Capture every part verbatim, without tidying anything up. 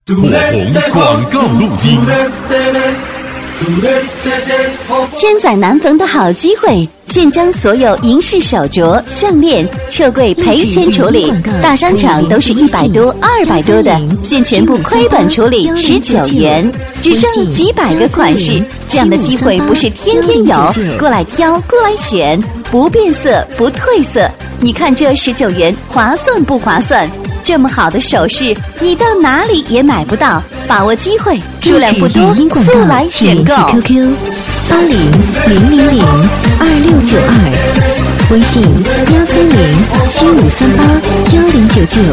火红广告录音， 千载难逢的好机会，现将所有银饰手镯、项链撤柜赔钱处理，大商场都是一百多、二百多的，现全部亏本处理十九元，只剩几百个款式，这样的机会不是天天有，过来挑，过来选，不变色，不褪色。你看这十九元划算不划算？这么好的首饰，你到哪里也买不到，把握机会，数量不多，速来选购。 Q Q 八零零零零二六九二，微信幺三零七五三八幺零九九。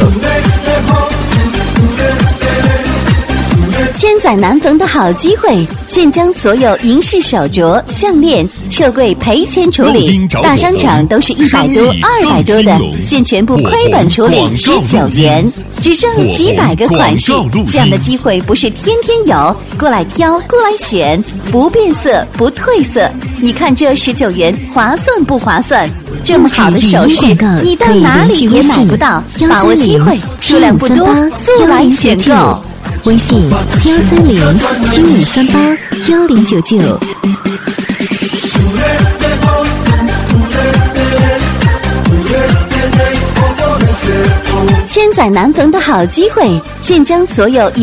千载难逢的好机会，现将所有银饰手镯、项链撤柜赔钱处理，大商场都是一百多、二百多的，现全部亏本处理十九元，只剩几百个款式，这样的机会不是天天有，过来挑，过来选，不变色，不褪色。你看这十九元划算不划算？这么好的首饰，你到哪里也买不到，把握机会，数量不多，速来选购。 微信幺三零七五三八幺零九九。 千载难逢的好机会，现将所有